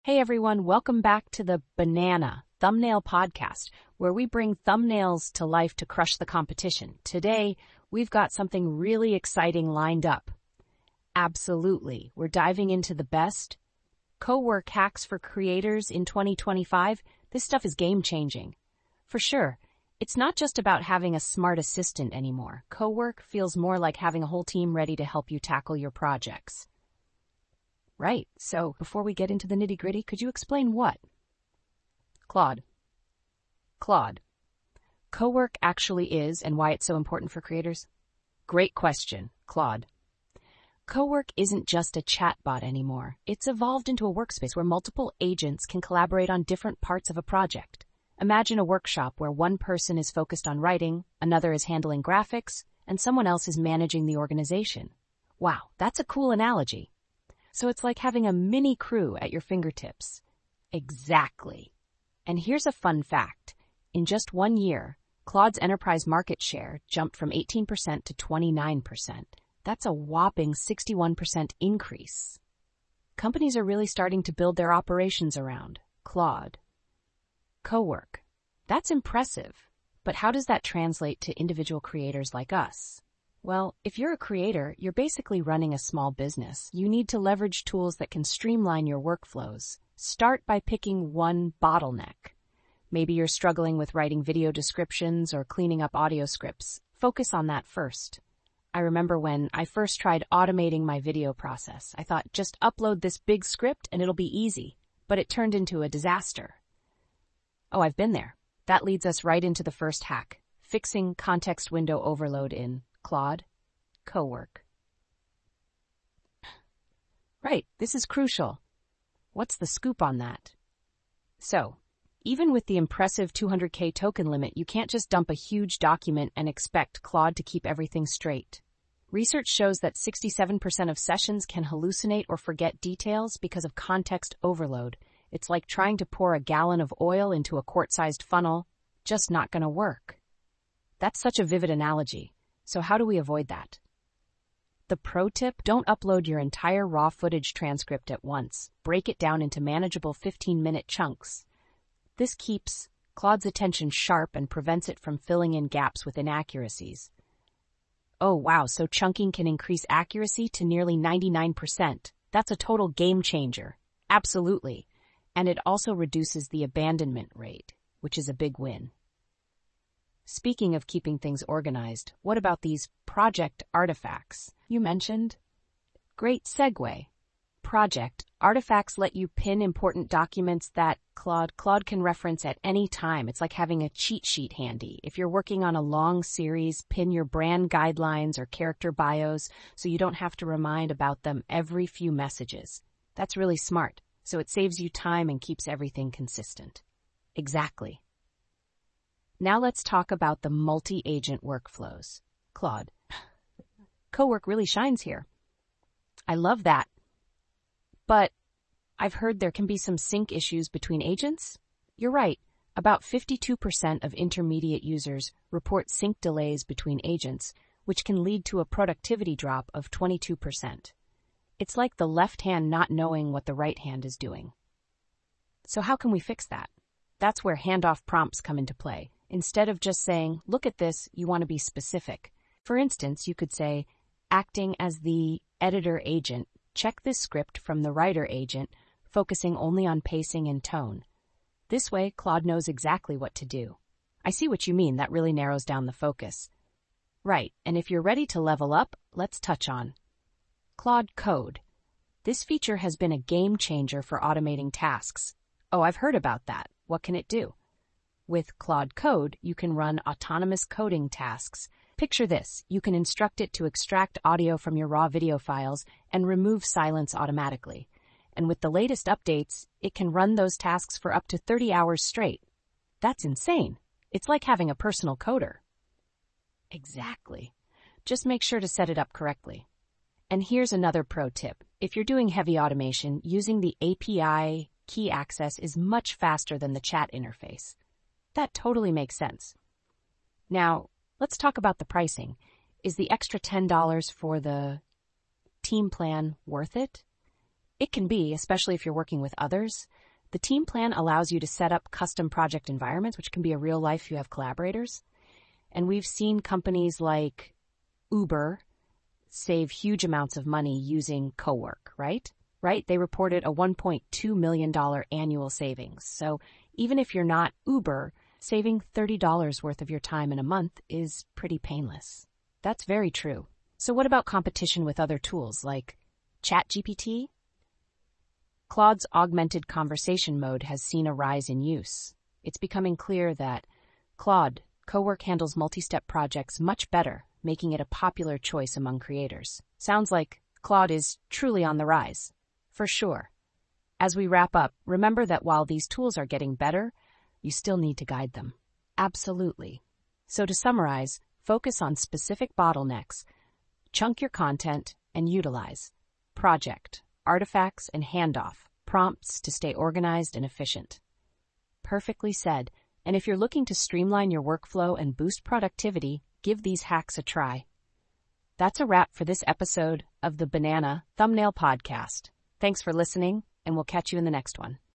Hey everyone, welcome back to the Banana Thumbnail Podcast, where we bring thumbnails to life to crush the competition. Today, we've got something really exciting lined up. Absolutely, we're diving into the best co-work hacks for creators in 2025. This stuff is game-changing. For sure, it's not just about having a smart assistant anymore. Co-work feels more like having a whole team ready to help you tackle your projects. Right, so before we get into the nitty-gritty, could you explain what? Claude. Co-work actually is and why it's so important for creators? Great question, Claude. Co-work isn't just a chatbot anymore. It's evolved into a workspace where multiple agents can collaborate on different parts of a project. Imagine a workshop where one person is focused on writing, another is handling graphics, and someone else is managing the organization. Wow, that's a cool analogy. So it's like having a mini crew at your fingertips. Exactly. And here's a fun fact. In just 1 year, Claude's enterprise market share jumped from 18% to 29%. That's a whopping 61% increase. Companies are really starting to build their operations around Claude. Co-work. That's impressive. But how does that translate to individual creators like us? Well, if you're a creator, you're basically running a small business. You need to leverage tools that can streamline your workflows. Start by picking one bottleneck. Maybe you're struggling with writing video descriptions or cleaning up audio scripts. Focus on that first. I remember when I first tried automating my video process. I thought, just upload this big script and it'll be easy. But it turned into a disaster. Oh, I've been there. That leads us right into the first hack, fixing context window overload in Claude. Co-work. Right, this is crucial. What's the scoop on that? So, even with the impressive 200K token limit, you can't just dump a huge document and expect Claude to keep everything straight. Research shows that 67% of sessions can hallucinate or forget details because of context overload. It's like trying to pour a gallon of oil into a quart-sized funnel. Just not gonna work. That's such a vivid analogy. So how do we avoid that? The pro tip, don't upload your entire raw footage transcript at once. Break it down into manageable 15-minute chunks. This keeps Claude's attention sharp and prevents it from filling in gaps with inaccuracies. Oh wow, so chunking can increase accuracy to nearly 99%. That's a total game changer. Absolutely. And it also reduces the abandonment rate, which is a big win. Speaking of keeping things organized, what about these project artifacts you mentioned? Great segue. Project artifacts let you pin important documents that Claude can reference at any time. It's like having a cheat sheet handy. If you're working on a long series, pin your brand guidelines or character bios so you don't have to remind about them every few messages. That's really smart, so it saves you time and keeps everything consistent. Exactly. Now let's talk about the multi-agent workflows. Claude. Co-work really shines here. I love that. But I've heard there can be some sync issues between agents. You're right. About 52% of intermediate users report sync delays between agents, which can lead to a productivity drop of 22%. It's like the left hand not knowing what the right hand is doing. So how can we fix that? That's where handoff prompts come into play. Instead of just saying, look at this, you want to be specific. For instance, you could say, acting as the editor agent, check this script from the writer agent, focusing only on pacing and tone. This way, Claude knows exactly what to do. I see what you mean. That really narrows down the focus. Right, and if you're ready to level up, let's touch on Claude Code. This feature has been a game changer for automating tasks. Oh, I've heard about that. What can it do? With Claude Code, you can run autonomous coding tasks. Picture this, you can instruct it to extract audio from your raw video files and remove silence automatically. And with the latest updates, it can run those tasks for up to 30 hours straight. That's insane. It's like having a personal coder. Exactly. Just make sure to set it up correctly. And here's another pro tip. If you're doing heavy automation, using the API key access is much faster than the chat interface. That totally makes sense. Now, let's talk about the pricing. Is the extra $10 for the team plan worth it? It can be, especially if you're working with others. The team plan allows you to set up custom project environments, which can be a real life if you have collaborators. And we've seen companies like Uber save huge amounts of money using Cowork, right? Right? They reported a $1.2 million annual savings. So even if you're not Uber, saving $30 worth of your time in a month is pretty painless. That's very true. So what about competition with other tools like ChatGPT? Claude's augmented conversation mode has seen a rise in use. It's becoming clear that Claude Cowork handles multi-step projects much better, making it a popular choice among creators. Sounds like Claude is truly on the rise. For sure. As we wrap up, remember that while these tools are getting better, you still need to guide them. Absolutely. So to summarize, focus on specific bottlenecks, chunk your content, and utilize project, artifacts, and handoff prompts to stay organized and efficient. Perfectly said. And if you're looking to streamline your workflow and boost productivity, give these hacks a try. That's a wrap for this episode of the Banana Thumbnail Podcast. Thanks for listening, and we'll catch you in the next one.